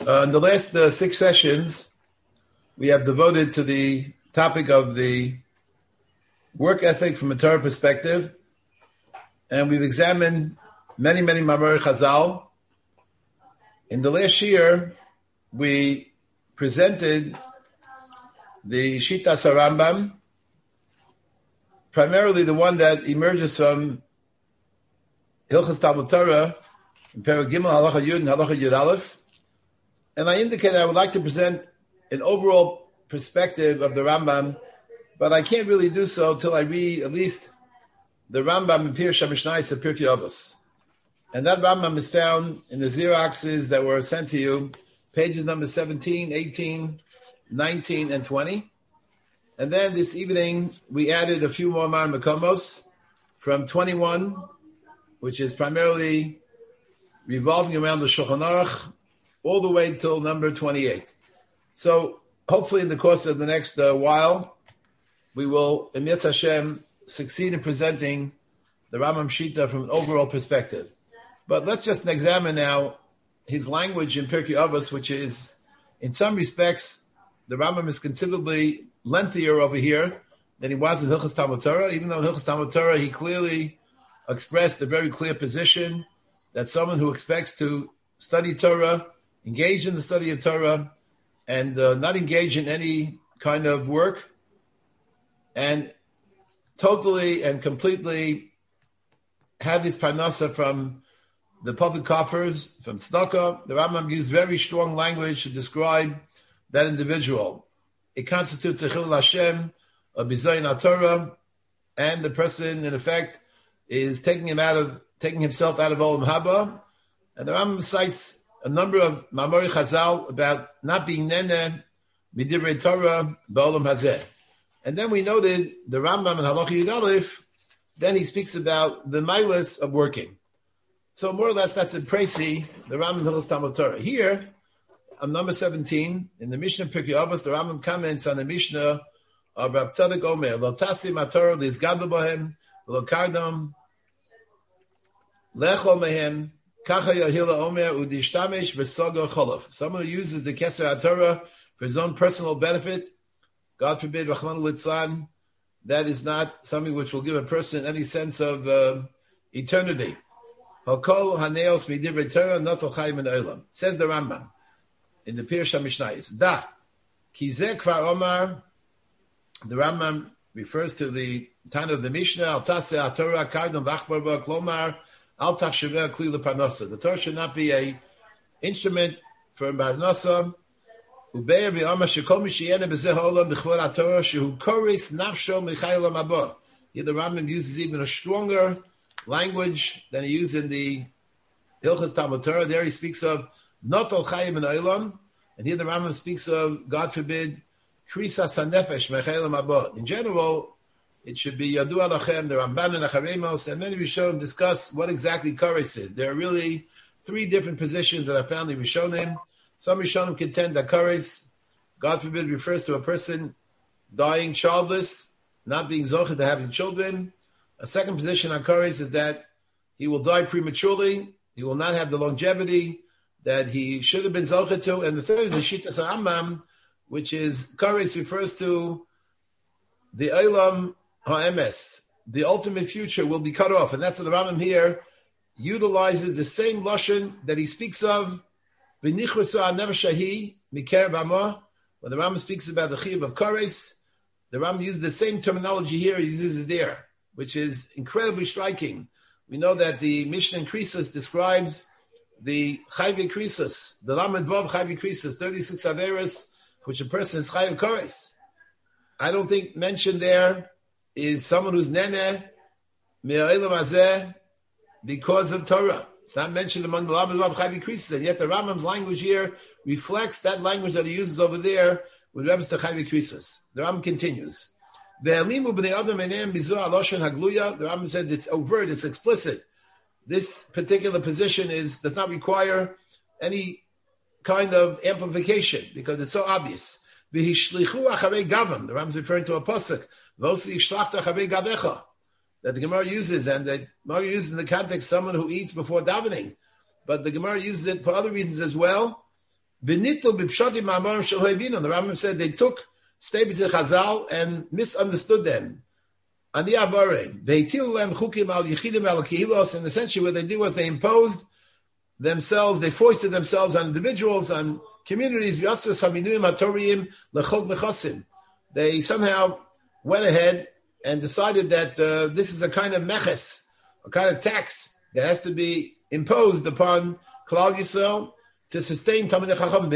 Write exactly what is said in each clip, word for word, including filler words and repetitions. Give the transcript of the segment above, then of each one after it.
Uh, in the last uh, six sessions, we have devoted to the topic of the work ethic from a Torah perspective, and we've examined many, many Mamar Chazal. In the last year, we presented the Shitas Rambam, primarily the one that emerges from Hilchos Talmud Torah, in Perek Gimel, Halacha Yud, and Halacha Yud Aleph. And I indicated I would like to present an overall perspective of the Rambam, but I can't really do so until I read at least the Rambam in Pirush HaMishnayos of Pirkei Avos. And that Rambam is found in the Xeroxes that were sent to you, pages number seventeen, eighteen, nineteen, and twenty. And then this evening, we added a few more Mar Mekomos from twenty-one, which is primarily revolving around the Shulchan Aruch, all the way till number twenty-eight. So hopefully in the course of the next uh, while, we will, in Yetz Hashem, succeed in presenting the Rambam Shita from an overall perspective. But let's just examine now his language in Pirkei Avos, which is, in some respects, the Rambam is considerably lengthier over here than he was in Hilchos Talmud Torah, even though in Hilchos Talmud Torah he clearly expressed a very clear position that someone who expects to study Torah, engage in the study of Torah, and uh, not engage in any kind of work, and totally and completely have his parnasa from the public coffers, from tzedakah. The Rambam used very strong language to describe that individual. It constitutes a chilul Hashem, a bizayin HaTorah, and the person, in effect, is taking him out of, taking himself out of Olam Haba. And the Rambam cites a number of Mamori Chazal about not being nene midivrei Torah ba'olam hazeh. And then we noted the Rambam in Halacha Yud Aleph, then he speaks about the milas of working. So more or less that's in Preisi, the Rambam Hilchos Talmud Torah. Here, on number seventeen, in the Mishnah Pirkei Avos, the Rambam comments on the Mishnah of Rab Tzadok Omer, Lo tasim haTorah lizgadol bohem, lo kardom lechol mehem, kacha yahila Omer udishtamesh v'sogo cholof. Someone who uses the Keser HaTorah for his own personal benefit, God forbid, Rachmana litzlan, that is not something which will give a person any sense of uh, eternity. Hakol haneos midivrei Torah notel chayim in olam. Says the Rambam in the Pirush HaMishnayos. Da ki zeh kvar omar. The Rambam refers to the time of the Mishnah. Al taseh haTorah kardon v'achbar ba klomar al tachshaveh kli leparnasa. The Torah should not be a instrument for parnasa. Ubeir v'amar shekol mi sheyene b'zeh ha'olam b'chvod haTorah shehu koris nafsho michai olam haba. Here the Rambam uses even a stronger language than he used in the Hilchos Talmud Torah. There he speaks of Notel Chayim in Olam, and here the Rambam speaks of, God forbid, Krisas HaNefesh Mechayim Haba. In general, it should be Yadu Alachem, the Ramban and Acharemos, and many Rishonim discuss what exactly Kares is. There are really three different positions that I found in Rishonim. Some Rishonim contend that Kares, God forbid, refers to a person dying childless, not being zocheh to having children. A second position on Kares is that he will die prematurely, he will not have the longevity that he should have been zocheh to. And the third is the Shitas Rambam, which is, Kares refers to the Olam HaEmes, the ultimate future will be cut off. And that's what the Rambam here utilizes the same lashon that he speaks of, V'nichvasa never shahi mikar b'amah. When the Rambam speaks about the chiyuv of Kares, the Rambam uses the same terminology here, he uses it there, which is incredibly striking. We know that the Mishnah in Krisus describes the Chayvi Krisus, the Lamed Vav Chayvi Krisus, thirty-six Averis, which a person is Chayv Kares. I don't think mentioned there is someone who's Nene, Me'a'ilam Azeh, because of Torah. It's not mentioned among the Lamed Vav Chayvi Krisus, and yet the Rambam's language here reflects that language that he uses over there with reference to Chayvi Krisus. The Rambam continues. The Rambam says it's overt, it's explicit. This particular position is does not require any kind of amplification because it's so obvious. The Rambam is referring to a pasuk that the Gemara uses, and that Gemara uses in the context someone who eats before davening, but the Gemara uses it for other reasons as well. V'nitlu b'pshatim ma'amarim shel ho'evinu. The Rambam said they took statements in Chazal and misunderstood them. Ani avarein ve'itilu lem chukim al yichidim al kehilos. And essentially, what they did was they imposed themselves, they foisted themselves on individuals, on communities. V'yasas haminuim hatoriyim lechok mechasim. They somehow went ahead and decided that uh, this is a kind of meches, a kind of tax that has to be imposed upon Klal Yisrael to sustain Talmidei Chacham.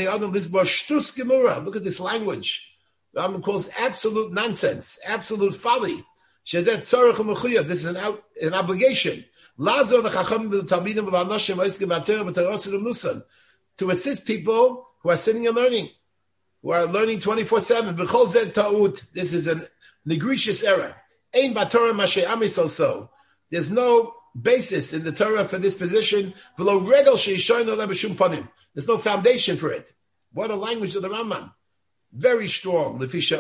Look at this language. The Rambam calls absolute nonsense, absolute folly. This is an, out, an obligation to assist people who are sitting and learning, who are learning twenty-four seven. This is an egregious error. There's no basis in the Torah for this position. There's no foundation for it. What a language of the Rambam. Very strong. And this is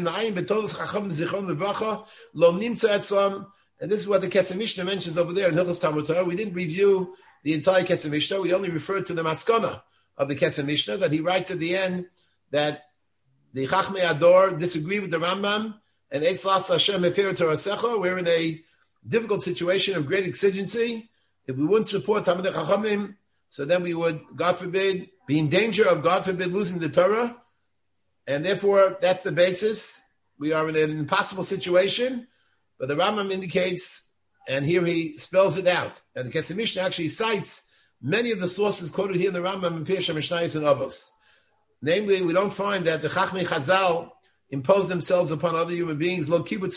what the Kesef Mishnah mentions over there in Hilchos Talmud Torah. We didn't review the entire Kesef Mishnah. We only referred to the Maskana of the Kesef Mishnah, that he writes at the end that the Chachmei Ador disagree with the Rambam, and Eislas Hashem Hefir Torasecha. We're in a difficult situation of great exigency. If we wouldn't support Talmidei Chachamim, so then we would, God forbid, be in danger of, God forbid, losing the Torah. And therefore, that's the basis. We are in an impossible situation. But the Rambam indicates, and here he spells it out. And the Kesef Mishnah actually cites many of the sources quoted here in the Rambam and Pirush HaMishnayos and Avos. Namely, we don't find that the Chachmei Chazal impose themselves upon other human beings. We don't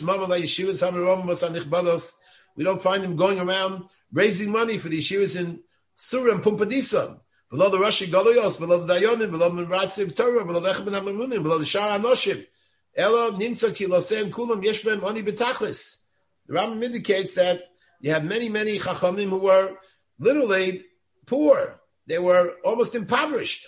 find them going around raising money for the yeshivas in Surah and Pumpadisa. Below the Rashi Galoyos, below the Dayonim, below the Ratzib Torah, below the Echben HaMamunim, below the Shara Anoshim. Ela Nimsa Kilosem Kulam Yeshbem Oni Betachlis. The Rambam indicates that you have many, many Chachamim who were literally poor. They were almost impoverished.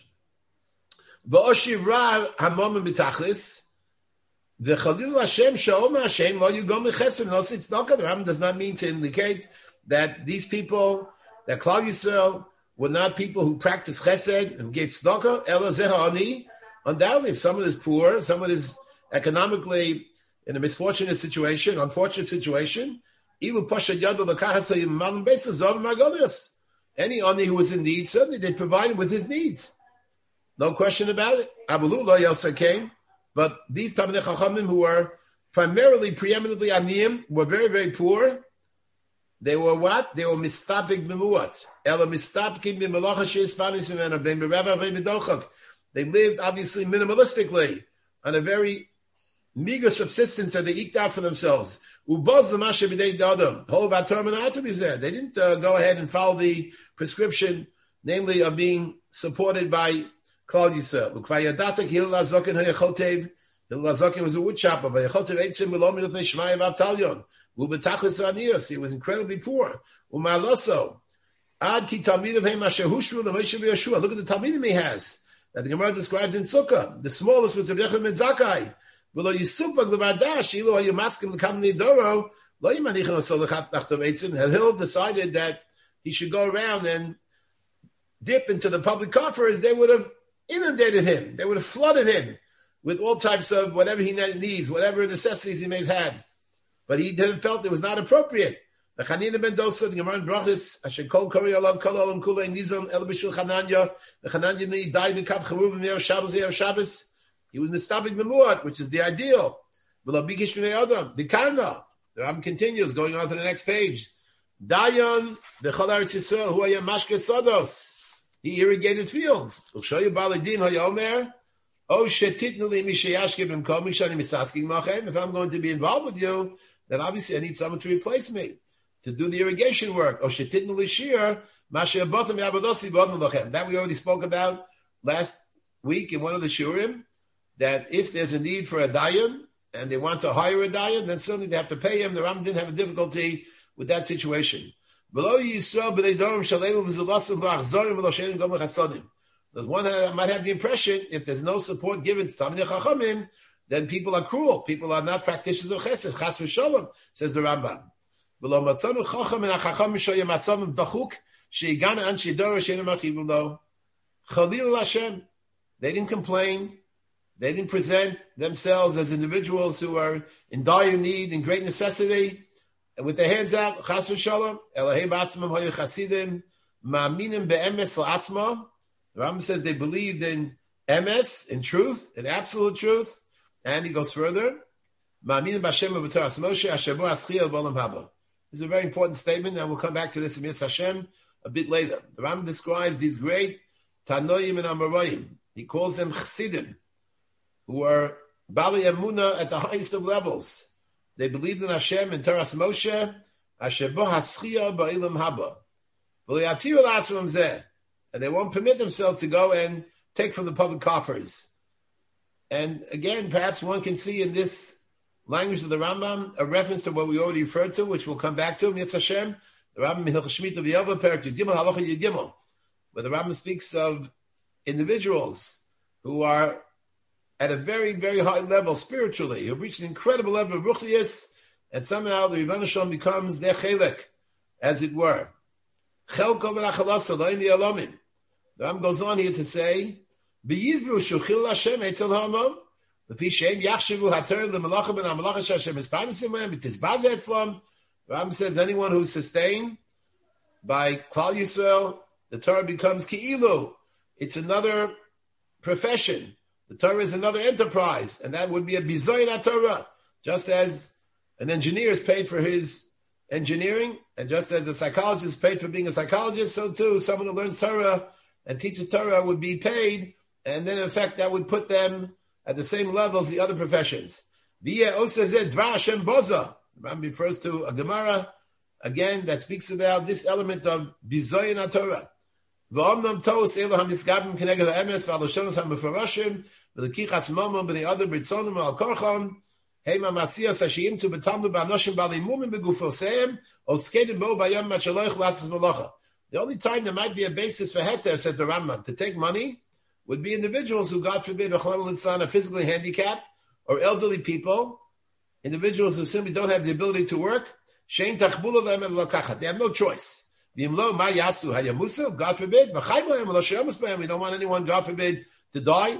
V'oshiv Ra Hamomim Betachlis. The Chalil Hashem Sha'om Hashem Lo Yugom Mechesem No Tzedakah. The Rambam does not mean to indicate that these people, that Klal Yisrael, were not people who practiced Chesed and gave tzedakah. Ela Zeh Ha'ani. Undoubtedly, if someone is poor, someone is economically in a misfortunate situation, unfortunate situation, Ilu Pasha Yado L'Kahasayim Malam Beis Zav Magolias. Any Ani who was in need, certainly they provided with his needs. No question about it. Abulu Lo Yosef came. But these Talmidei Chachamim who were primarily, preeminently Aniyim, were very, very poor. They were what? They were mistapik b'muat. Ela mistapik b'melacha she'ispanis v'mena b'em b'reva v'em b'dochak. They lived, obviously, minimalistically, on a very meager subsistence that they eked out for themselves. Ubaz l'mashe b'dei d'adam. Whole v'ator men'atum is there. They didn't uh, go ahead and follow the prescription, namely of being supported by Klal Yisrael. L'kvayadatak Hillel HaZoken ha'yachotev. Hillel HaZoken was a wood chopper. V'yachotev eitzim v'lo milifnei shmaya v'atalyon. He was incredibly poor. Umaloso. Ad ki talmidim heim asher hushru l'Moshe v'Yoshua. Look at the talmidim he has that the Gemara describes in Sukkah. The smallest was Rabbi Yochanan ben Zakkai. V'lo yisupag l'vadash ilu hayamaskim l'kam nidoro lo yimanichan oso l'chat nachtom eitzim. Hillel decided that he should go around and dip into the public coffers. They would have inundated him. They would have flooded him with all types of whatever he needs, whatever necessities he may have had. But he didn't felt it was not appropriate. The Chanina ben Dosa, the Gemara in Brachos, Asher Kol Kori Alav Kol Olam Kulei Nizon El Bishul Chananya. The Chananya he died in Kav Charuvim Yer Shabbos Yer Shabbos. He was mistabik memuat, which is the ideal. V'lo bikish v'nei adam b'karna. The Rambam continues, going on to the next page. Dayan b'chol Eretz Yisrael hu haya mashke sodos. He irrigated fields. U'kshoyu b'aledin hayomer. Oh shetitnu li mishayashke b'mkom mishani misasking machem. If I'm going to be involved with you, then obviously I need someone to replace me, to do the irrigation work. That we already spoke about last week in one of the shurim, that if there's a need for a dayan and they want to hire a dayan, then certainly they have to pay him. The Rambam didn't have a difficulty with that situation. Because one might have the impression, if there's no support given to Talmidei Chachamim, then people are cruel. People are not practitioners of chesed. Chas v'sholom, says the Rambam. V'lo matzanu chacham and hachacham mishoyem matzavim dachuk sheigana an shidora sheinu machivu lo. Chalil Hashem. They didn't complain. They didn't present themselves as individuals who are in dire need, in great necessity, and with their hands out, chas v'shalom, Elahei b'atzmam hayu chasidim, ma'aminim be'emes la'atzma. The Rambam says they believed in emes, in truth, in absolute truth, and he goes further, ma'aminim b'Hashem v'b'toras Moshe, asher bo aschiyel b'olam haba. This is a very important statement, and we'll come back to this in Mitzvah Hashem a bit later. The Rambam describes these great Tanoim and Amoraim. He calls them Chassidim, who are Bali Emunah at the highest of levels. They believed in Hashem and Toras Moshe, Asher bo haschiyah ba'ilam haba. And they won't permit themselves to go and take from the public coffers. And again, perhaps one can see in this language of the Rambam a reference to what we already referred to, which we'll come back to, Mitzvah Hashem, the Rambam in Hilchos Shemitah V'Yova, Perek Yud Gimel, Halacha Yud Gimel, where the Rambam speaks of individuals who are at a very, very high level spiritually, who have reached an incredible level of ruchnius, and somehow the Rebbeinu Shalom becomes their chelek, as it were. Chelko v'rachalasa lo'im yalomim. The Rambam goes on here to say, B'yizbu shuchil Hashem etzel ha'amom, l'fi she'em yachshivu hater l'malacha ben ha'malacha she'Hashem esparnisim b'hem, b'tizbaz etzlam. The Rambam says anyone who's sustained by Klal Yisrael, the Torah becomes ki'ilu. It's another profession. The Torah is another enterprise, and that would be a bizoyin Torah. Just as an engineer is paid for his engineering, and just as a psychologist is paid for being a psychologist, so too someone who learns Torah and teaches Torah would be paid, and then in fact that would put them at the same level as the other professions. The Rambam refers to a Gemara, again, that speaks about this element of bizoyin Torah. V'omnam tos elu hamisgabim keneged ha'emes v'aloshonos ha'mefarashim v'lekichas momom b'nei other b'tzonim al korchon heima masiyas ha'shiyimtzu b'tamdu b'anoshim b'alimumim b'gufoseim oskedim bo b'ayam machaloich lasas melacha. The only time there might be a basis for heter, says the Rambam, to take money would be individuals who, God forbid, are physically handicapped, or elderly people, individuals who simply don't have the ability to work. Shein tachbula lehem el lokachat. They have no choice. God forbid, we don't want anyone, God forbid, to die.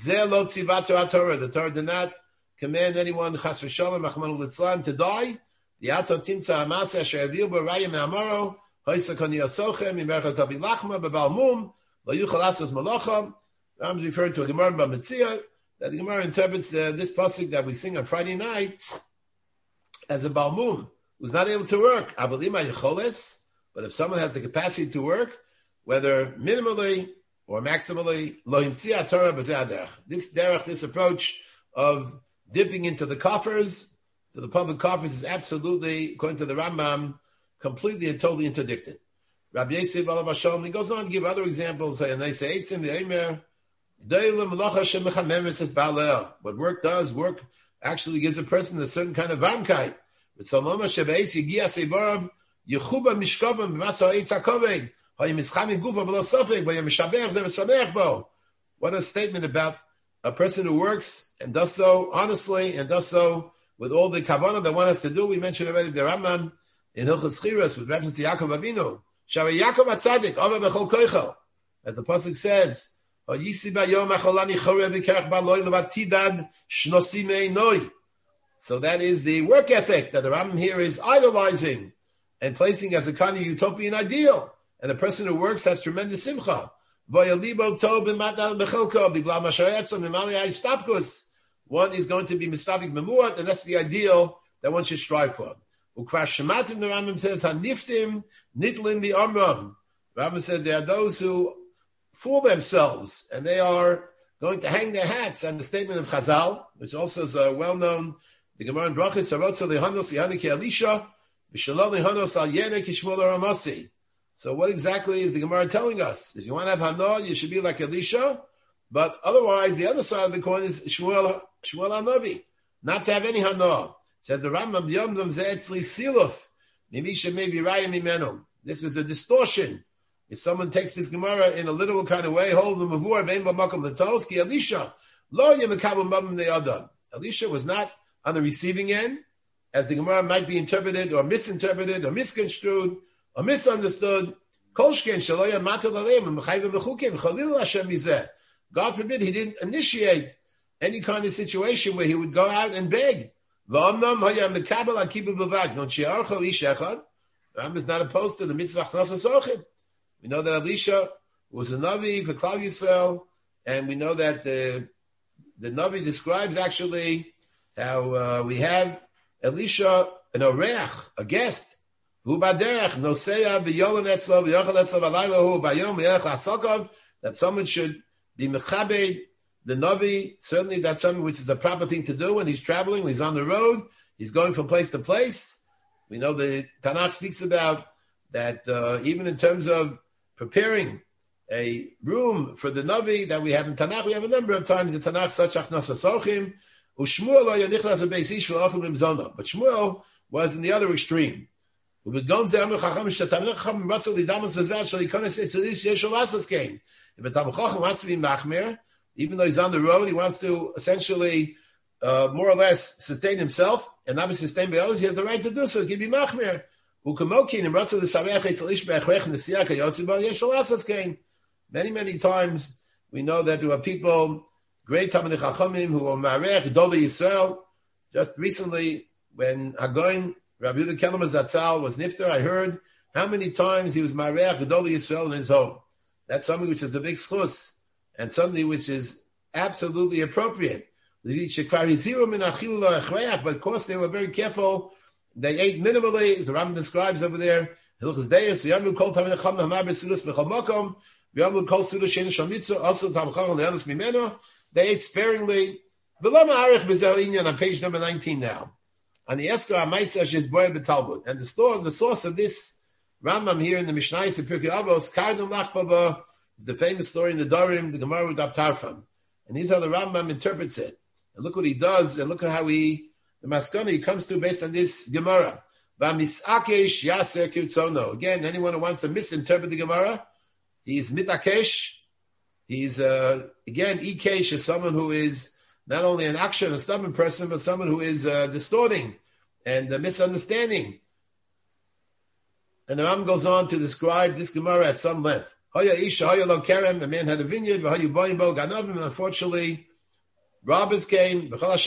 The Torah did not command anyone chas v'shalom rachmanu litzlan to die. Yato timtza amasa asher aviu b'rayim me'amaro hoysa kani asochem imercha tavi lachma b'bal mum lo yuchal asas malacha. I'm referring to a Gemara in Bamitzia that the Gemara interprets uh, this pasuk that we sing on Friday night as a bal mum who's not able to work. Avalima yecholes. But if someone has the capacity to work, whether minimally or maximally, lo himtzia Torah b'zeh derech. This derech, this approach of dipping into the coffers, to the public coffers, is absolutely, according to the Rambam, completely and totally interdicted. Rabbi Yosef alav Hashem, he goes on to give other examples. And they say, what work does, work actually gives a person a certain kind of varmkeit. Yechuba mishkovim b'masa ha'itzakovei ha'yimischami gufa b'lo sofek v'yamishabech zeh v'samech bo. What a statement about a person who works and does so honestly and does so with all the kavanah that one has to do. We mentioned already the Rambam in Hilchos Chiras with reference to Yaakov Avinu. Shavei Yaakov HaTzadik ova b'chol koicho. As the pasuk says, Yisi b'yom acholani chorev v'kerach ba'loi levatidad shnosimei noi. So that is the work ethic that the Rambam here is idolizing and placing as a kind of utopian ideal. And the person who works has tremendous simcha. One is going to be mistabik memuat, and that's the ideal that one should strive for. Ukras shematim, the Rambam says, haniftim nitlim bi'amram. The Rambam says there are those who fool themselves, and they are going to hang their hats on the statement of Chazal, which also is a well-known, the Gemara in Brachos, Sarotza lehanos yehani ki Elisha, so what exactly is the Gemara telling us? If you want to have Hana, you should be like Elisha, but otherwise the other side of the coin is Shmuel HaNavi, not to have any Hana. Says the Rambam, Yomdom Ze'etzli Siluf, Mimisha maybe Raya Mimenu. This is a distortion. If someone takes this Gemara in a literal kind of way, hold the Mavur, Vein B'Makom L'Toski, Elisha, Lo Yemekabim Babim Ne'adam. Elisha was not on the receiving end, as the Gemara might be interpreted or misinterpreted or misconstrued or misunderstood. God forbid he didn't initiate any kind of situation where he would go out and beg. Ram is not opposed to the mitzvah Achnasas Orchim. We know that Elisha was a Navi for Klal Yisrael, and we know that the, the Navi describes actually how uh, we have Elisha, an oreach, a guest, that someone should be mechabed the Navi. Certainly that's something which is a proper thing to do when he's traveling, when he's on the road, he's going from place to place. We know the Tanakh speaks about that uh, even in terms of preparing a room for the Navi that we have in Tanakh, we have a number of times in Tanakh such Achnasas Orchim. But Shmuel was in the other extreme. If a Talmid Chacham wants to be machmir, even though he's on the road, he wants to essentially uh, more or less sustain himself and not be sustained by others, he has the right to do so. He can be machmir. Many, many times we know that there were people, great Talmidei Chachamim, who were Ma'arech, Gedolei Yisrael. Just recently, when Hagoin, Rabbi Yehuda Kelmer Zatzal was nifter, I heard how many times he was Ma'arech, Gedolei Yisrael in his home. That's something which is a big schus, and something which is absolutely appropriate. But of course, they were very careful. They ate minimally, as the Rambam describes over there. They ate sparingly. On page number nineteen now. On the Esker HaMaisa is Boyer B'Talmud. And the source, the source of this Rambam here in the Mishnah is Pirkei Avos, Kardam Lachbaba, the famous story in the Dorim, the Gemara with Abtarfan. And these are the Rambam interprets it. And look what he does, and look at how he, the Maskana he comes to based on this Gemara. V'misakesh yaser kirtzono. Again, anyone who wants to misinterpret the Gemara, he's mitakesh. He's, uh, again, ikesh is someone who is not only an action, a stubborn person, but someone who is uh, distorting and uh, misunderstanding. And the Ram goes on to describe this Gemara at some length. Hoya isha, hoya lo kerem, a man had a vineyard, v'hoyu boim bo ganavim, and unfortunately, robbers came. He saw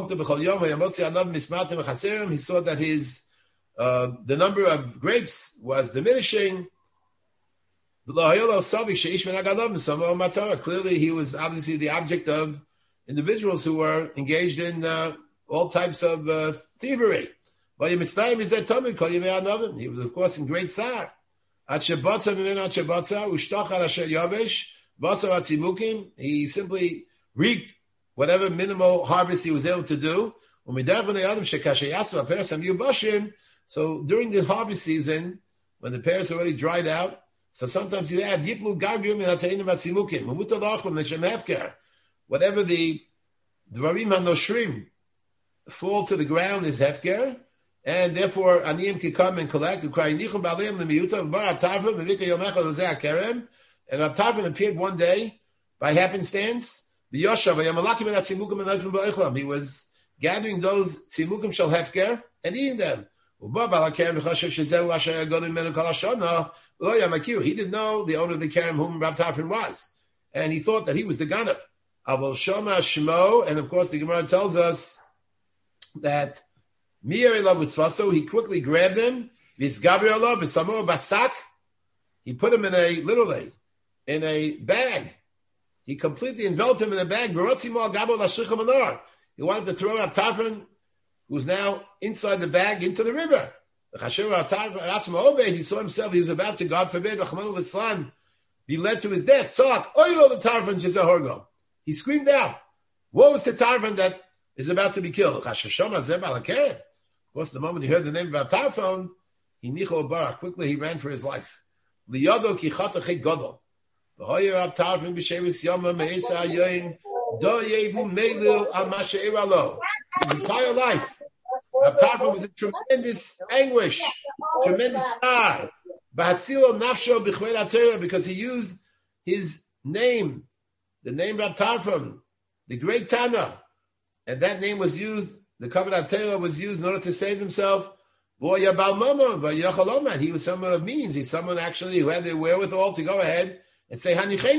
that his uh, the number of grapes was diminishing. Clearly, he was obviously the object of individuals who were engaged in uh, all types of uh, thievery. He was, of course, in great tsar. He simply reaped whatever minimal harvest he was able to do. So during the harvest season, when the pears already dried out, so sometimes you add whatever the dvarim hanoshrim fall to the ground is hefker, and therefore aniyim can come and collect. And Abtarvan appeared one day by happenstance. He was gathering those tzimukim shel hefker and eating them. He didn't know the owner of the kerem whom Rab Tarfon was, and he thought that he was the ganav. And of course, the Gemara tells us that he quickly grabbed him. He put him in a literally in a bag. He completely enveloped him in a bag. He wanted to throw out Tarfon, who was now inside the bag, into the river. He saw himself, he was about to, God forbid, be led to his death. He screamed out, woe is to Tarfon that is about to be killed. Of course, the moment he heard the name of Tarfon, he nichol barak. Quickly he ran for his life. The entire life, Rab Tarfon was in tremendous anguish, tremendous star, because he used his name, the name Rab Tarfon, the great Tana, and that name was used, the Kavanat Torah was used in order to save himself. He was someone of means. He's someone actually who had the wherewithal to go ahead and say,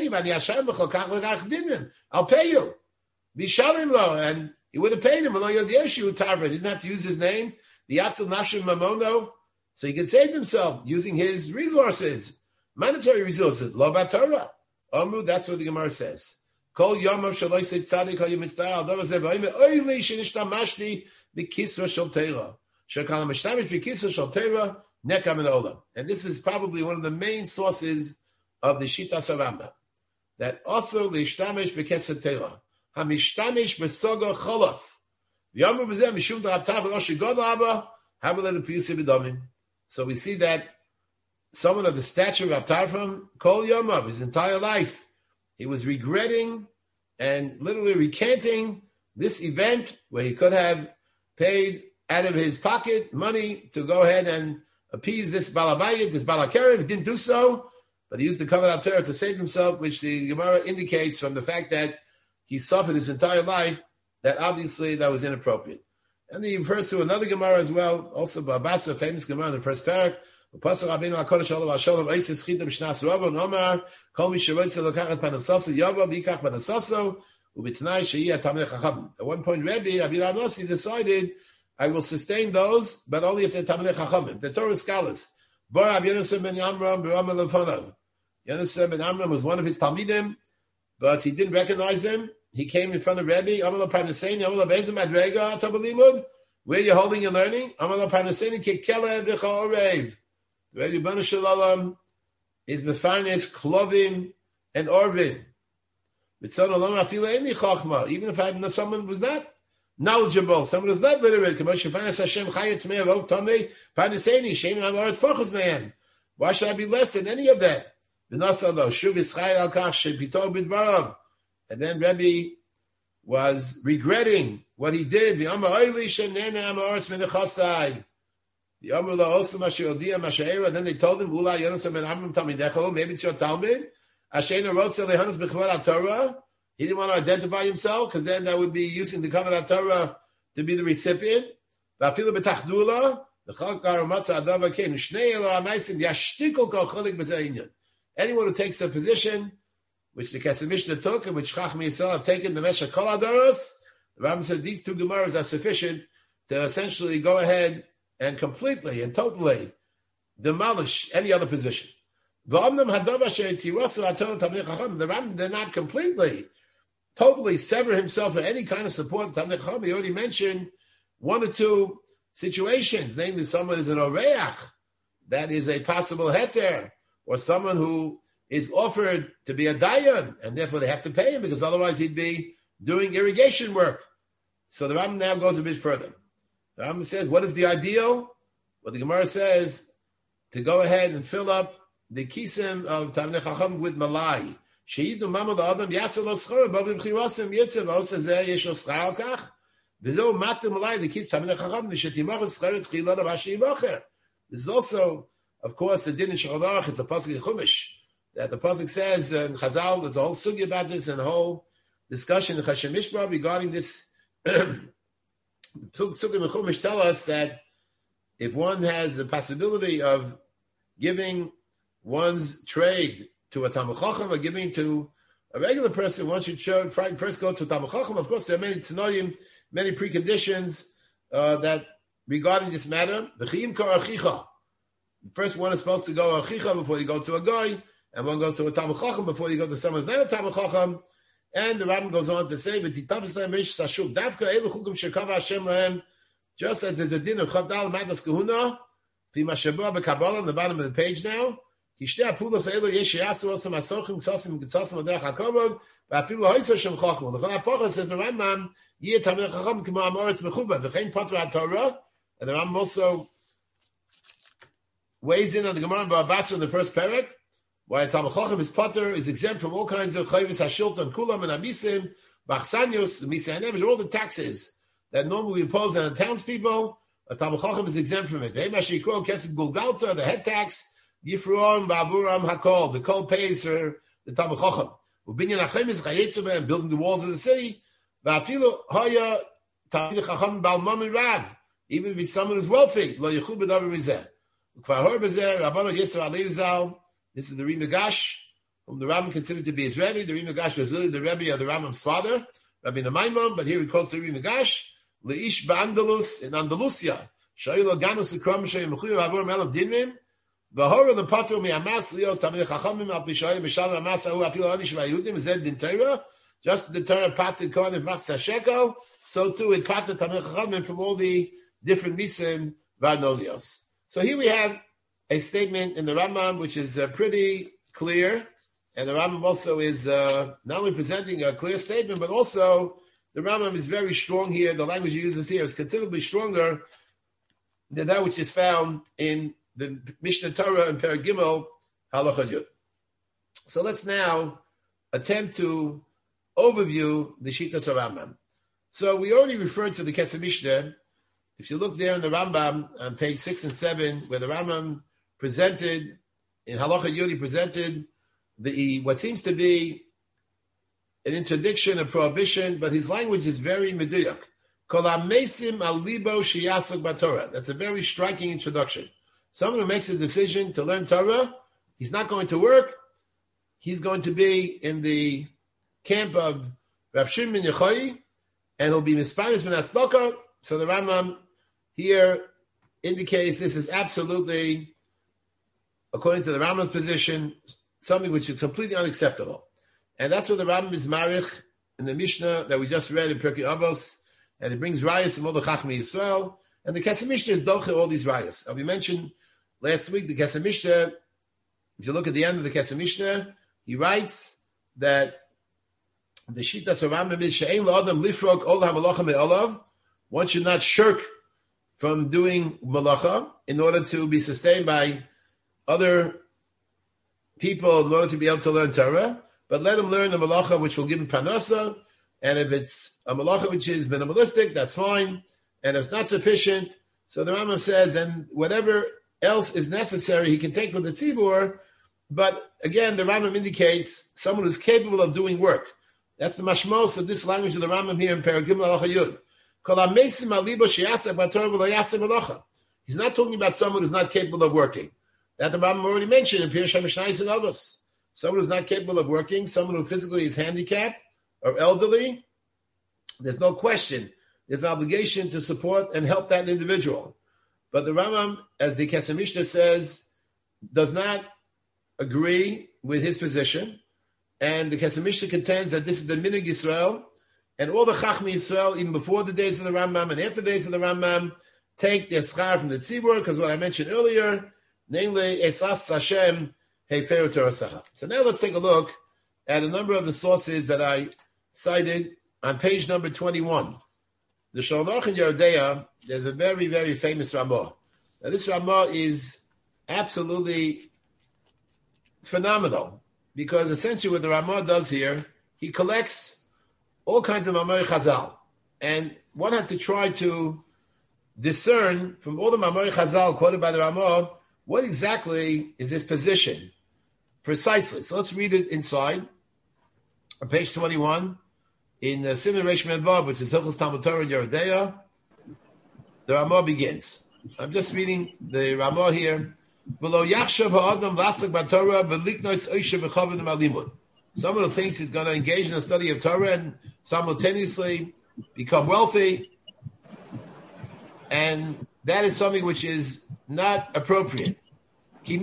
I'll pay you. And he would have paid him. He didn't have to use his name. So he could save himself using his resources, monetary resources. Lo Torah. Amru, that's what the Gemara says. Kol yomav shaloi say tzadik al yimitztayal. Dava zev oime oili shenishtamashti b'kisra shel teira. Shekal mishtamish b'kisra shel teira nekam in olam. And this is probably one of the main sources of the Shitas Rambam. That also l'ishtamish b'kisra teira. Hamishtamish b'soga cholof. Yomav b'zeh mishum d'rabtav v'loshi god l'aba haveleh l'piyusi b'domim. So we see that someone of the stature of Tarfam, Kol Yomav, his entire life, he was regretting and literally recanting this event where he could have paid out of his pocket money to go ahead and appease this Balabayit, this Balakerim. He didn't do so, but he used the Kavanah Torah to save himself, which the Gemara indicates from the fact that he suffered his entire life, that obviously that was inappropriate. And he refers to another Gemara as well, also Babasa, famous Gemara in the first parak. Pasuk Rabbeinu HaKodesh Olav HaSholem Eisis Chita B'Shnas Rava Nomar Kol Mi Sheroitze Lokachas Panasaso Yava B'Ikach Panasaso U'B'Tnai She'iyah Tamnei Chacham. At one point, Rebbe Rabbi Ranossi decided, I will sustain those, but only if they're Tamnei Chachamim, the Torah scholars. Bar Rabbi Yonasan ben Amram B'Rama Lefonav. Yonasan ben Amram was one of his Talmidim, but he didn't recognize him. He came in front of Rebbe. Amala Parnaseini, Amala Bezim Adrega Atabalimud. Where are you holding and learning? Amala Parnaseini Kekele V'Cha Orev. The Rebbe Bana Shalom is Mefarnes Klovim and Orvin. Mitzvah Olam Afila Eni Chachma. Even if I, someone was not knowledgeable, someone was not literate. K'moshe Fanas Hashem Chayetz Mei Avov Tamei Parnaseini Shem Amaretz Pachos Man. Why should I be less than any of that? V'Nasa Lo Shuv Yisrael Al Kach Shepito B'Dvarav. And then Rebbe was regretting what he did. V'Amar Oili Shenena Amaretz Menechasai. Then they told him, maybe it's your Talmud. He didn't want to identify himself because then that would be using the Kavanah Torah to be the recipient. Anyone who takes a position, which the Kesef Mishnah took and which Chachmei Yisrael have taken, the Meshach Kol Hadaros, the Rambam said these two Gemaras are sufficient to essentially go ahead and completely and totally demolish any other position. The Rambam did not completely, totally sever himself from any kind of support. He already mentioned one or two situations, namely someone is an oreach, that is a possible heter, or someone who is offered to be a dayan, and therefore they have to pay him because otherwise he'd be doing irrigation work. So the Rambam now goes a bit further. The Rambam says, what is the ideal? What the Gemara says, to go ahead and fill up the kisim of Talmidei Chacham with malai. Sheyidu mamad adam yasel lo schara b'avim chirasim yitzav osa zeh yesh lo schara al kach v'zeu matil malai the kis Talmidei Chacham v'shetimach schara tchila l'vashi yivacher. This is also, of course, the din in Shulchan Aruch. It's a pasuk in Chumash that the pasuk says in Chazal. There's a whole sugi about this and a whole discussion in Chashem Mishpah regarding this. Psukim and Chumash tell us that if one has the possibility of giving one's trade to a Talmid Chacham or giving to a regular person, one should first go to a Talmid Chacham. Of course, there are many tanoim, many preconditions uh, that regarding this matter. The first one is supposed to go a chicha before you go to a guy, and one goes to a Talmid Chacham before you go to someone who's not a Talmid Chacham. And the Rambam goes on to say, just as there's a din of Chavdal Madas Kahuna, on the bottom of the page now, the Chacham says the Rambam, and the Rambam also weighs in on the Gemara Ba'abasa in the first parak, why Talmid Chacham is potter, is exempt from all kinds of chayvus hashilton, kulam and amisim, bachsanius, misayanev, all the taxes that normally we impose on the townspeople. A Talmid Chacham is exempt from it. The head tax, Yifruam Baburam Hakol, the Kol pays for the Talmid Chacham. Ubinyan Achem is Chayetzubah and building the walls of the city. Va'afilu Haya Talmid Chacham Balmami Rav. Even if he's someone who's wealthy. Lo yichud b'davar mizeh. Ukvar b'zeh, Rabbanu Yisrael Alevi Zal. This is the Ri Migash, whom the Rambam considered to be his Rebbe. The Ri Migash was really the Rebbe of the Rambam's father, Rabbi Nemaimon, but here he calls the Ri Migash, Leish ba'Andalus, in Andalusia. Shaylo ganus ukram shayim mechuyev avor melav dinrim. V'hora lepatru mi'amas lios tamid chachamim al pishayim mishal amas ahu afilo anish v'ayudim zed din Torah. Just the Torah pated kohen and matzah shekel, so too it pated tamid chachamim from all the different misim v'arnolios. So here we have a statement in the Rambam which is uh, pretty clear, and the Rambam also is uh, not only presenting a clear statement, but also the Rambam is very strong here. The language he uses here is considerably stronger than that which is found in the Mishnah Torah and Perek Gimel Halacha Yud. So let's now attempt to overview the Shitas of Rambam. So we already referred to the Kesef Mishnah. If you look there in the Rambam on page six and seven, where the Rambam presented in Halacha Yud, he presented the what seems to be an interdiction, a prohibition, but his language is very meduyuk. Kol hamesim al libo sheyasok b'Torah. That's a very striking introduction. Someone who makes a decision to learn Torah, he's not going to work. He's going to be in the camp of Rav Shimon Yochai, and he'll be mispanis ben atzedakah. So the Rambam here indicates this is absolutely, according to the Rambam's position, something which is completely unacceptable. And that's what the Rambam is marich in the Mishnah that we just read in Pirkei Avos, and it brings rayas from all the Chachmei Yisrael, and the Kesef Mishnah is doche all these rayas. And we mentioned last week the Kesef Mishnah, if you look at the end of the Kesef Mishnah, he writes that the Shitas of Rambam is she'ein la'adam lifrok ol ha'malacha me'olav. One should not shirk from doing malacha in order to be sustained by other people in order to be able to learn Torah, but let him learn the malacha which will give him parnasa, and if it's a malacha which is minimalistic, that's fine, and if it's not sufficient, so the Rambam says, and whatever else is necessary, he can take from the tzibur, but again, the Rambam indicates someone who's capable of doing work. That's the mashmos of this language of the Rambam here in Perek Gimel Halacha Yud. He's not talking about someone who's not capable of working. That the Rambam already mentioned in Pirush HaMishnayos and others. Someone who's not capable of working, someone who physically is handicapped or elderly, there's no question. There's an obligation to support and help that individual. But the Rambam, as the Kesef Mishnah says, does not agree with his position. And the Kesef Mishnah contends that this is the Minhag Yisrael, and all the Chachmei Yisrael, even before the days of the Rambam and after the days of the Rambam, take their schar from the tzibur, because what I mentioned earlier, namely, Esas Hashem Heiferu Torasecha. So now let's take a look at a number of the sources that I cited on page number twenty-one. The Shalom Aruch in Yerodea, there's a very, very famous Ramah. Now this Ramah is absolutely phenomenal, because essentially what the Ramah does here, he collects all kinds of Mamari Chazal. And one has to try to discern from all the Mamari Chazal quoted by the Ramah, what exactly is his position? Precisely. So let's read it inside. On page twenty-one, in the Simon Reish Memvav, which is Hilchos Talmud Torah in Yerodea, the Ramah begins. I'm just reading the Ramah here. Someone who thinks he's going to engage in the study of Torah and simultaneously become wealthy, and that is something which is not appropriate. The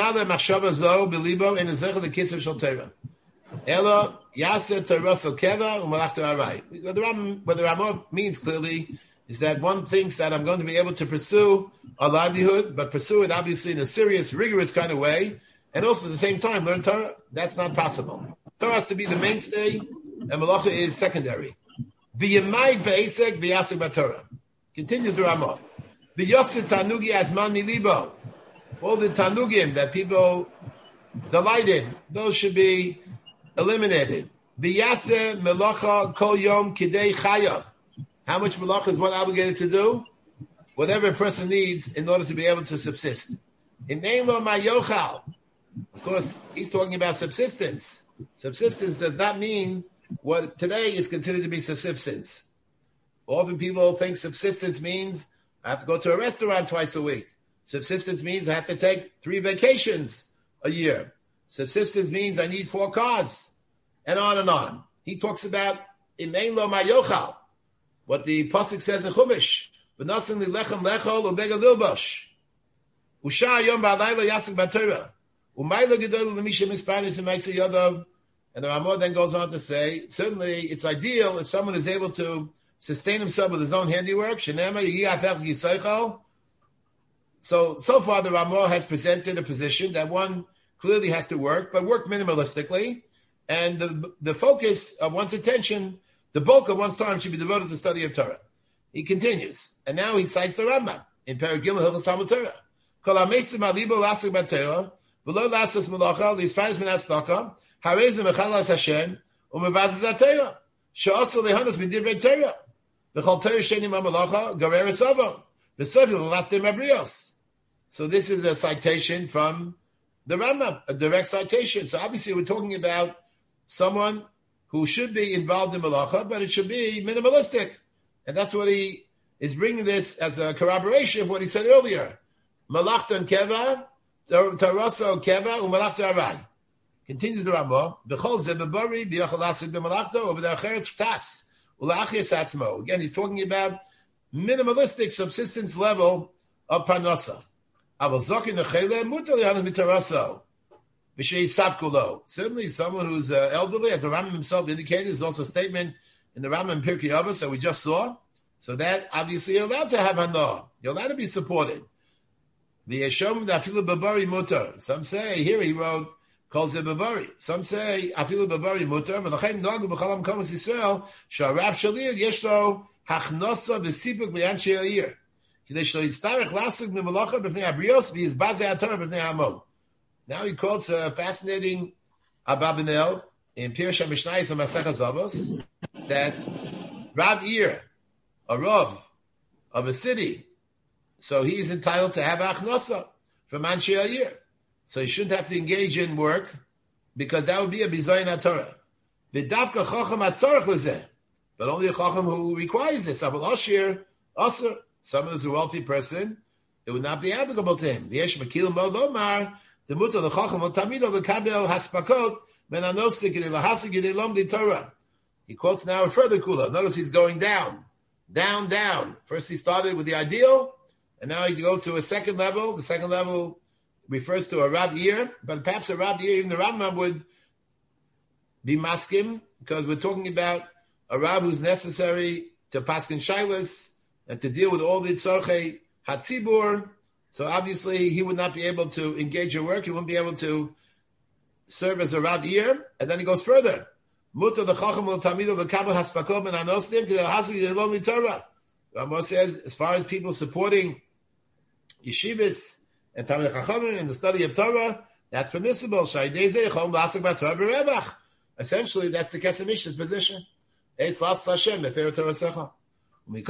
Rambam, what the Rambam means clearly is that one thinks that I'm going to be able to pursue a livelihood, but pursue it obviously in a serious, rigorous kind of way, and also at the same time learn Torah. That's not possible. Torah has to be the mainstay, and Malacha is secondary. V'yemai v'esek v'yasek b'Torah. Continues the Ramah. V'yosef tanugi azman milibo. All the tanugim that people delight in, those should be eliminated. V'yaseh melacha kol yom kidei chayav. How much melacha is one obligated to do? Whatever a person needs in order to be able to subsist. In mein lo mayochal. Of course, he's talking about subsistence. Subsistence does not mean what today is considered to be subsistence. Often people think subsistence means I have to go to a restaurant twice a week. Subsistence means I have to take three vacations a year. Subsistence means I need four cars, and on and on. He talks about imein lo mayochal, what the pasuk says in Chumash, v'nasin li lechem lechol ubega lilbosh, ushar yom ba'alayla yasik b'torah, umayla gedol l'misha mispanis u'maisa yodav. And the Ramah then goes on to say, certainly it's ideal if someone is able to sustain himself with his own handiwork. Shenema yiyapech yisaychol. So, so far the Ramah has presented a position that one clearly has to work, but work minimalistically. And the, the focus of one's attention, the bulk of one's time should be devoted to the study of Torah. He continues, and now he cites the Rambam in Perek Gimel Hilchos Talmud Torah. Kol hamesim alibo lasik b'Torah, v'lo lasas melacha l'ispanis min hatzedakah, harezim mechalas Hashem, u'mevazes haTorah, she'asol lehanos b'divrei Torah, v'chol Torah sheni ma'melacha, gareres avon, v'sefi l'lastim abrios. So this is a citation from the Rambam, a direct citation. So obviously we're talking about someone who should be involved in malacha, but it should be minimalistic. And that's what he is bringing this as a corroboration of what he said earlier. Malachtan keva, taraso keva, umalachta arai. Continues the Rambam. B'chol ze b'bari b'yachal asik b'malachta or b'da'acheretz tas ula'achias atzmo. Again, he's talking about minimalistic subsistence level of parnasa. Certainly someone who's uh, elderly, as the Rambam himself indicated, is also a statement in the Rambam Pirkei Avos that we just saw. So that obviously you're allowed to have hana. You're allowed to be supported. Some say, here he wrote, calls it babari. Some say, afilu babari mutar, but l'chein nagu b'chalam kamas Yisrael, sha'arav shaliyad yeshlo hachnosa v'sipuk b'yanshei ha'ir. Now he quotes a fascinating Ababanel in Pirush HaMishnayos and Masechas Avos that Rav Ir, a Rav of a city, so he is entitled to have achnasa from Anshe Ayir. So he shouldn't have to engage in work because that would be a bizayin haTorah. V'davka chacham hatzarech lezeh, but only a chacham who requires this. Aval ashir aser. Someone who's a wealthy person, it would not be applicable to him. He quotes now a further kula. Notice he's going down, down, down. First he started with the ideal, and now he goes to a second level. The second level refers to a Rab Ir, but perhaps a Rab Ir, even the Rambam would be maskim, because we're talking about a Rab who's necessary to paskin shailas, and to deal with all the tzorchei hatzibur. So obviously he would not be able to engage in work. He wouldn't be able to serve as a Rav Ir. And then he goes further. Muta the chacham l'tamido v'kabel haspakom and anostim k'dei hasik l'lom l'torah. Rambam says, as far as people supporting yeshivas and Talmidei Chachamim in the study of Torah, that's permissible. Shaydei zeichom l'asik b'torah b'revach. Essentially, that's the Kesef Mishnah's position. Eis las Hashem b'fer Torah secha. Midas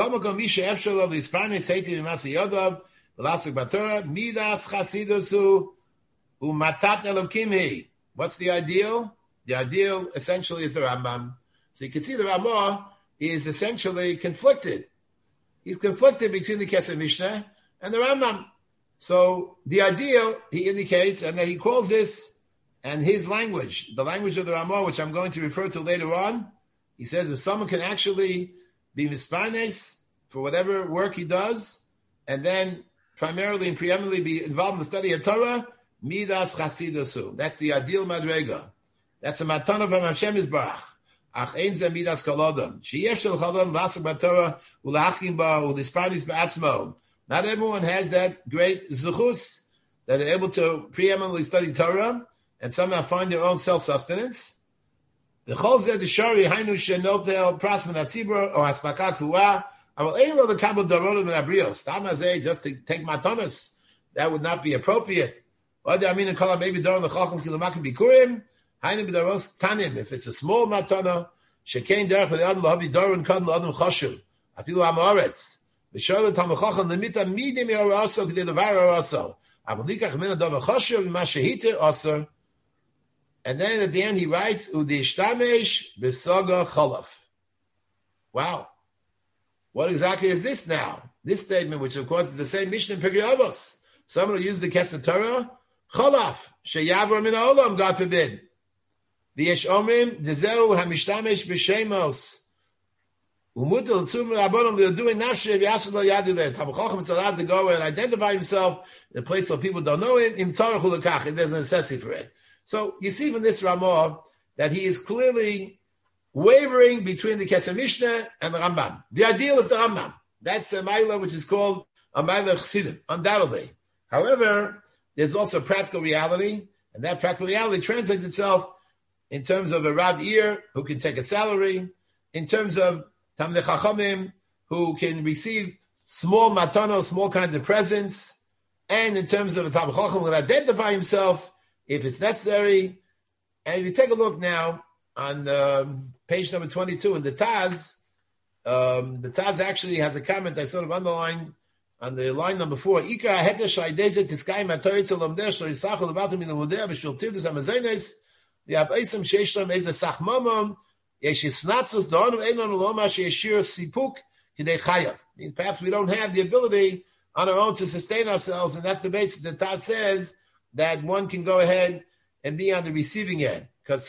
chasidusu umatat elokimhi. What's the ideal? The ideal essentially is the Rambam. So you can see the Rambam is essentially conflicted. He's conflicted between the Kesef Mishnah and the Rambam. So the ideal, he indicates, and then he calls this, and his language, the language of the Rambam, which I'm going to refer to later on, he says if someone can actually be misparnes for whatever work he does, and then primarily and preeminently be involved in the study of Torah, midas chasidasu. That's the ideal madrega. That's a matana from Hashem Yisbarach. Ach ein ze midas kolodon. Sheyesh shel chodon lasik b'Torah ulachkim ba ulisparnis ba'atzmo. Not everyone has that great zuchus that they're able to preeminently study Torah and somehow find their own self-sustenance. The cholzeh the shari hainu shenotel prasman atzibur or haspaka kuah. Aval ein lo the kabel daronim and abrios. Tamazeh just to take matanas, that would not be appropriate. What I mean in kol maybe daron the chacham kilamakim bikurim hainu b'daros tanim. If it's a small matana, shekein derech v'le'adam lahavi daron kadon l'adam chashuv afilu ha'maretz v'shoyel tam chacham lemita midim yoraso k'dei levar yoraso aval likach min adav chashuv v'ma shehiter aser. And then at the end he writes, Udishtamesh b'saga chalaf. Wow. What exactly is this now? this statement, which of course is the same Mishnah in Pirkei Avos. Someone who used the Keser Torah, cholaf, sheyavor min ha'olam, God forbid. V'yesh omrim, dezeu hamishtamesh b'shemos. Umutal tzum rabbanon, they're doing nafshe, v'yasud lo yadu there. Talmid Chacham is allowed to go and identify himself in a place where people don't know him, im tzarech ulekach, there's a necessity for it. So you see from this Ramah that he is clearly wavering between the Keser Mishnah and the Rambam. The ideal is the Rambam. That's the Maila, which is called a Maila Chasidim, undoubtedly. However, there's also practical reality, and that practical reality translates itself in terms of a Rav Ir who can take a salary, in terms of Tamnei Chachamim who can receive small matanos, small kinds of presents, and in terms of a Tamnei Chacham who can identify himself if it's necessary. And if you take a look now on um, page number twenty-two in the Taz, um, the Taz actually has a comment I sort of underlined on the line number four. Ikra hetesh haidezet tiskayim hatoritz lomdesh lo yisachol levatim milamudeh b'shvil tivdus hamazenes v'yav eisam sheish lam eze sachmamam yesh yisnatzos da'anu einon uloma sheyeshir sipuk kidei chayav. Means perhaps we don't have the ability on our own to sustain ourselves, and that's the basis. The Taz says that one can go ahead and be on the receiving end. Because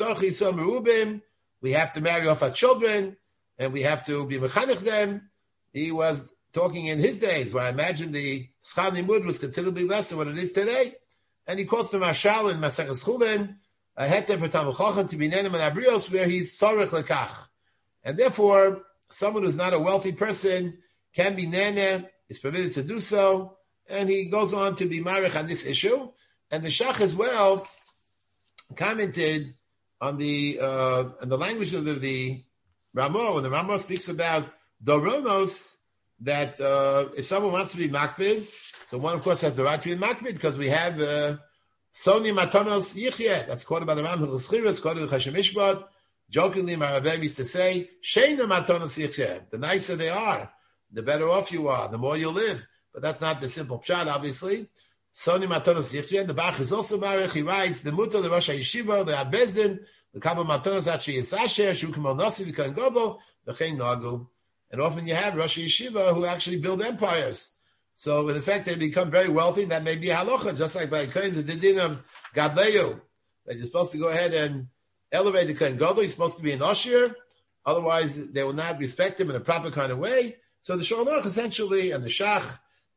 we have to marry off our children, and we have to be mechanech them. He was talking in his days, where I imagine the schar limud was considerably less than what it is today. And he quotes the Mashal in Maseches Chulin, a heter for Talmid Chacham to be nenem and abrios, where he's sorech lekach. And therefore, someone who's not a wealthy person can be nene, is permitted to do so. And he goes on to be marich on this issue. And the Shach as well commented on the uh, on the language of the, the Ramah, when the Ramah speaks about Doromos, that uh, if someone wants to be makbid, so one of course has the right to be makbid, because we have uh, Soni Matanos Yichye, that's quoted by the Ramah Cheschiras, quoted by Chashem Mishpat. Jokingly, my Rebbe used to say, Sheina Matanos Yichye, the nicer they are, the better off you are, the more you live. But that's not the simple pshat, obviously. Soni Matanos Yichye, the Bach is also married. He writes, the Mutter, the Rosh HaYeshiva, the Abezdin, the Kabbalah Matanos Achi Yisasher, Shukim Al Nasi, V'Kohen Gadol, V'Chein Nagu. And often you have Rosh HaYeshiva who actually build empires. So in effect, they become very wealthy. That may be halacha, just like by Kohen's the din of Gadleyu, that you're supposed to go ahead and elevate the Kohen Gadol. He's supposed to be an Usher. Otherwise, they will not respect him in a proper kind of way. So the Shulchan Aruch essentially, and the Shach,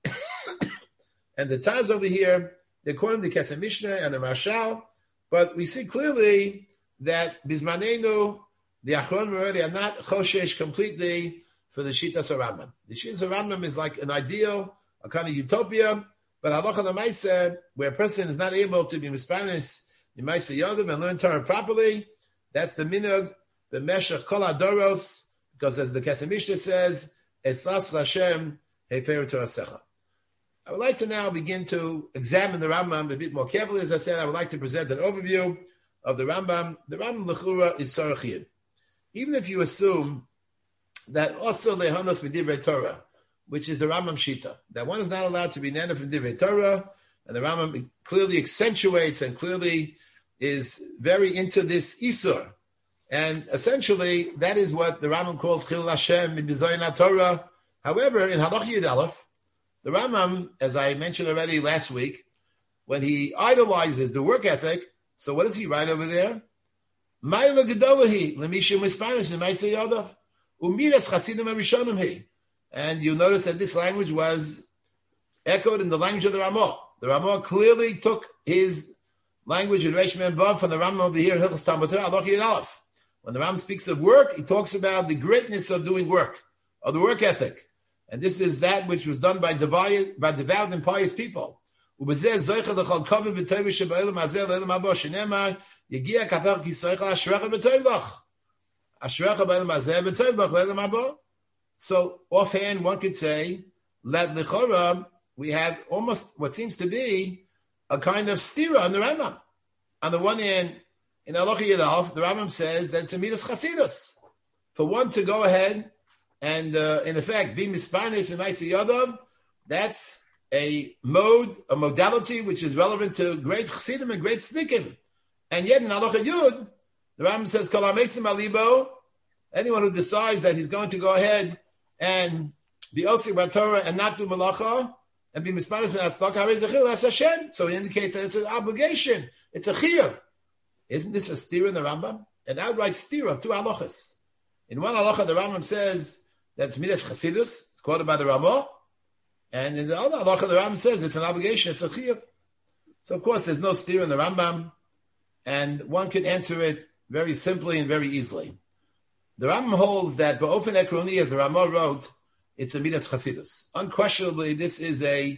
and the Taz over here, they're quoting the Keser Mishnah and the Mashal, but we see clearly that Bizmanenu, the Achron Moreh, they are not choshesh completely for the Shitas Rambam. The Shitas Rambam is like an ideal, a kind of utopia, but halacha l'maaseh, where a person is not able to be mispanis, Yemaisa Yodim, and learn Torah properly, that's the minhag, the Meshach Kol Adoros, because as the Keser Mishnah says, Eslas Lashem Hefer Torah Secha. I would like to now begin to examine the Rambam a bit more carefully. As I said, I would like to present an overview of the Rambam. The Rambam L'chura is Sarachiyah. Even if you assume that also Lehanos B'divrei Torah, which is the Rambam Shita, that one is not allowed to be nana from Divrei Torah, and the Rambam clearly accentuates and clearly is very into this Isur. And essentially, that is what the Rambam calls Chilul Hashem in Bizayin HaTorah. However, in Halach Yud Aleph, the Rambam, as I mentioned already last week, when he idolizes the work ethic, so what does he write over there? Ma'ila Gedolahi, Lemishim Mispanish, Lemaisa Yodav, Umidas Chasidim Arishonim He. And you notice that this language was echoed in the language of the Ramah. The Ramah clearly took his language in Reish Mem Vav from the Rambam over here in Hilchos Talmud Torah, Halach Yud Aleph. When the Rambam speaks of work, he talks about the greatness of doing work, of the work ethic. And this is that which was done by devout, by devout and pious people. So offhand, one could say that l'chora we have almost what seems to be a kind of stira on the Rambam. On the one hand, in Halach Yud Aleph, the Rambam says that it's a midas chasidus for one to go ahead and uh, in effect be misparnes and Maisa Yodav. That's a mode, a modality which is relevant to great chassidim and great tznikim. And yet in Halach Yud, the Rambam says Kol hamesim alibo, anyone who decides that he's going to go ahead and be osik b'Torah and not do malacha and be mispanis v'natzedakah, harei zechil as Hashem. So it indicates that it's an obligation. It's a chiyuv. Isn't this a steer in the Rambam? An outright steer of two halachas. In one halacha, the Rambam says that's midas chasidus. It's quoted by the Ramah. And in the other halacha, the Rambam says it's an obligation. It's a chiyuv. So, of course, there's no steer in the Rambam. And one could answer it very simply and very easily. The Rambam holds that Ba'ofen Ekroni, as the Ramah wrote, it's a midas chasidus. Unquestionably, this is a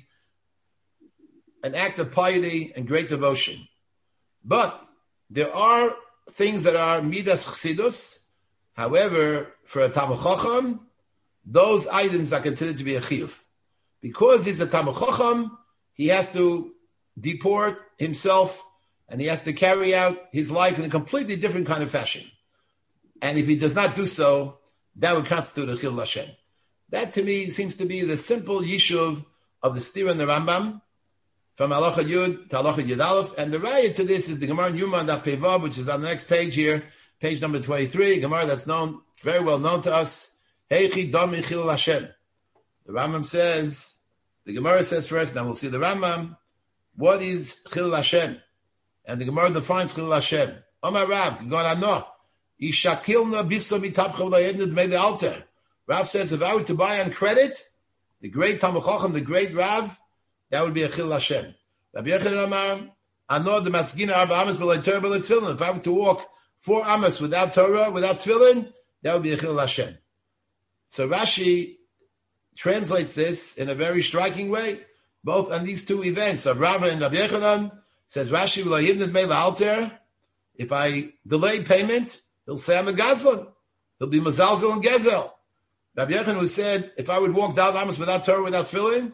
an act of piety and great devotion. But there are things that are midas chasidus. However, for a Talmid Chacham, those items are considered to be a chiyuv. Because he's a Talmid Chacham, he has to deport himself and he has to carry out his life in a completely different kind of fashion. And if he does not do so, that would constitute a chilul Hashem. That to me seems to be the simple yishuv of the steer in the Rambam from halacha Yud to halacha Yud Aleph. And the raya to this is the Gemara in Yuma Daf Pei Vav, which is on the next page here, page number twenty-three, Gemara that's known, very well known to us. Heichi Domi Chilul Hashem. The Rambam says, the Gemara says first, now we'll see the Rambam, what is Chilul Hashem? And the Gemara defines Chilul Hashem. Omar Rav, G'gon Ano, Ishakilna Biso Mitapcha V'layednid Mei the altar. Rav says, if I were to buy on credit, the great Talmid Chacham, the great Rav, that would be a Chilul Hashem. Rabbi Yochanan Amar, Ano the Maskina Arba Amos B'lay Torah B'lay Tefillin. If I were to walk four Amos without Torah, without Tefillin, that would be a Chilul Hashem. So Rashi translates this in a very striking way, both on these two events of Rav and Rabbi Yochanan. Says Rashi, V'layivnid Mei L'alter. If I delay payment, he'll say I'm a Gazlan. He'll be Mazalzel and Gezel. Rabbi Yochanan, who said, if I would walk down Amos without Torah, without Tefillin,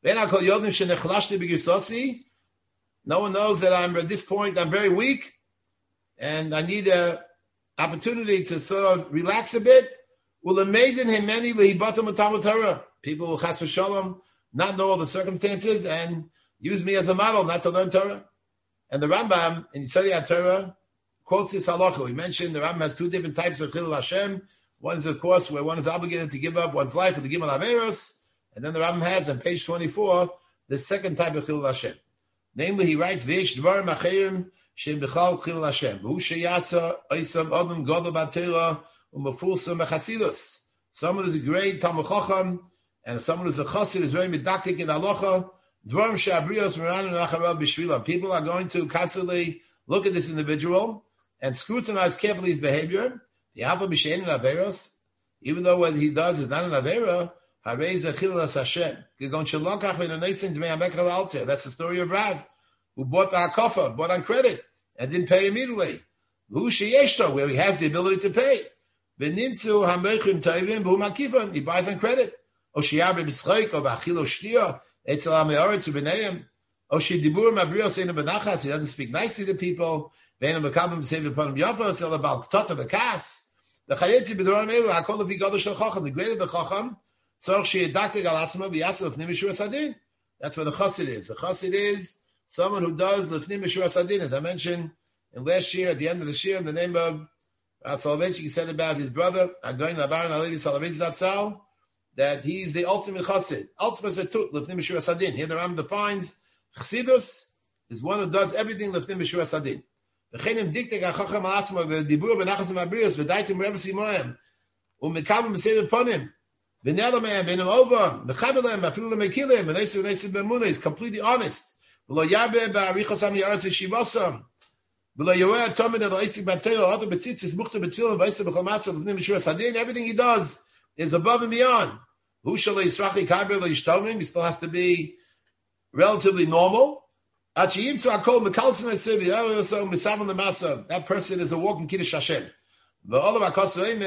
no one knows that I'm at this point, I'm very weak, and I need an opportunity to sort of relax a bit. Will have made in him many Torah. People will chas v'shalom not know all the circumstances and use me as a model not to learn Torah. And the Rambam in Yisrael Torah quotes this halacha. We mentioned the Rambam has two different types of Chilul Hashem. One is, of course, where one is obligated to give up one's life for the Gimel Averos. And then the Rambam has on page twenty-four the second type of Chilul Hashem. Namely, he writes, V'yesh dvarim acherim shem b'chal Chilul Hashem. V'hu sheyasa oisam odom godol b'Torah u'mefulsam b'chasidus. Someone is a great Talmid Chacham, and someone who's a chassid is very medactic in halacha. Dvarim she'abrios meranim nacharav b'shvilam. People are going to constantly look at this individual and scrutinize carefully his behavior. Even though what he does is not an Avera, that's the story of Rav, who bought Ba'akofa, bought on credit, and didn't pay immediately. Where he has the ability to pay. He buys on credit. Or she doesn't speak nicely to people. The greater the Chacham, that's where the Chassid is. The Chassid is someone who does Lifnim Mishur Asadin. As I mentioned in last year, at the end of this year, in the name of Soloveitchik, he said about his brother, Agoin Labaran Alevi Soloveitchik Zatzal, that he is the ultimate Chassid. Ultimate Zetut, Lifnim Mishur Asadin. Here the Ram defines Chassidus is one who does everything Lifnim Mishur Asadin. V'chenim diktek ha'chacham ha'atzma v'dibur b'nachas ha'mabrios v'daitim rebes yimoyim u'mekavim b'seiv ponim v'nelamem v'enim ovam v'chabelem v'afilu l'mekilim v'neisiv v'neisiv b'emunah. He's completely honest. V'lo yabeh ba'arichos ha'miyaretz v'shivosam v'lo yoeh atomid el ha'isik b'ateo ha'oto b'tzitzis muchta b'tfilim v'aisa b'chol masa v'v'nim b'shur ha'sadin. Everything he does is above and beyond. Hu shalo yisrachi karber lo yishtomim. He still has to be relatively normal. That person is a walking Kiddush Hashem. So the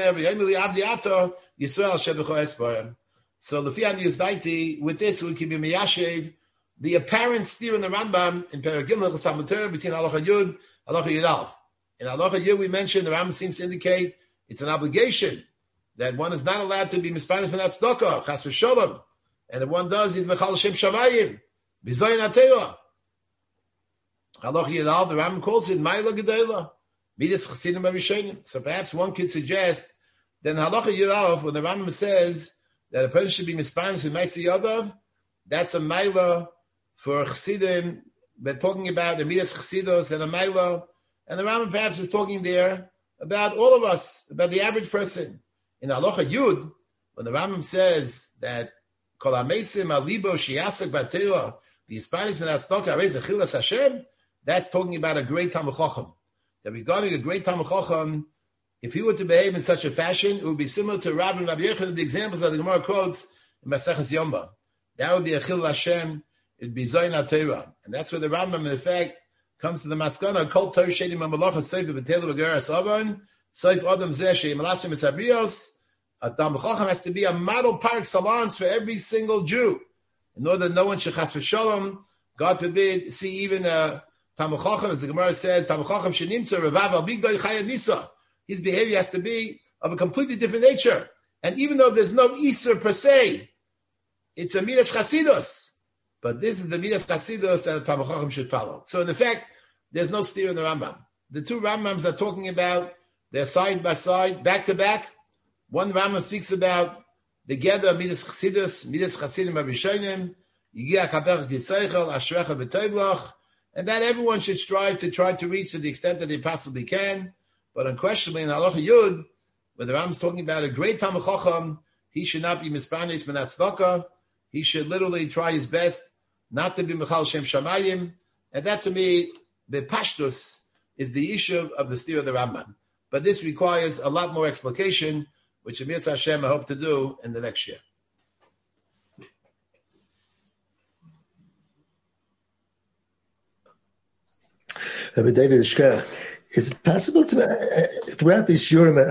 Fiyan Yuzdaiti, with this we can be miyashev the apparent steer in the Rambam in Peragim Talmud Torah between Halacha Yud, Halacha Yud Aleph. In Halacha Yud we mentioned the Rambam seems to indicate it's an obligation that one is not allowed to be mispanis benat tzedakah, chas v'sholom, and if one does, he's mechal shem shavayim, bizayin ateilah. Halacha Yud Aleph, the Rambam calls it Ma'ila Gedela, Midas Chasidim Arishonim. So perhaps one could suggest that in Halacha Yud Aleph, when the Rambam says that a person should be mispanis with Maisi Yodav, that's a Maila for Chassidim. We're talking about the Midas Chassidus and a Maila. And the Rambam perhaps is talking there about all of us, about the average person. In Aloha Yud, when the Rambam says that Kol HaMeisim Alibo Shiasak Batera V'Yispanis Min HaTznaka Arei Zechilas Hashem, that's talking about a great Talmid Chacham. That regarding a great Talmid Chacham, if he were to behave in such a fashion, it would be similar to Rabbi and Rabbi Yechon, the examples that the Gemara quotes in Maseches Yomba. That would be a Chil Hashem, it would be Zoyin HaTorah. And that's where the Rambam, in effect, comes to the Maskana, Kol Torah Shedim HaMalacha Seif B'Teilu B'Geras Avon, Seif Adam Zeh Sheim Alasim Esabrios. A Talmid Chacham has to be a model par excellence for every single Jew. In order that no one should chas v'shalom, God forbid, see even a Talmid Chacham, as the Gemara says, Talmid Chacham Shenimtza Revav Al Bigdoi Chayad Nisa. His behavior has to be of a completely different nature. And even though there's no Isur per se, it's a Midas Chasidus. But this is the Midas Chasidus that the Talmid Chacham should follow. So in effect, there's no steer in the Rambam. The two Rambams are talking about, they're side by side, back to back. One Rambam speaks about the gather of Midas Chasidus, Midas Chasidim Abishonim, Yigia Kapech Yiseichel, Ashrecha B'Toivlach, and that everyone should strive to try to reach to the extent that they possibly can. But unquestionably, in Halacha Yud, when the Rambam is talking about a great Talmid Chacham, he should not be mispanis min HaTznaka. He should literally try his best not to be Mechal Shem Shamayim. And that, to me, Bepashtus, is the issue of the steer of the Rambam. But this requires a lot more explication, which Amir Hashem I hope to do in the next year. Rabbi David Ishker, is it possible to, uh, throughout this Shurim,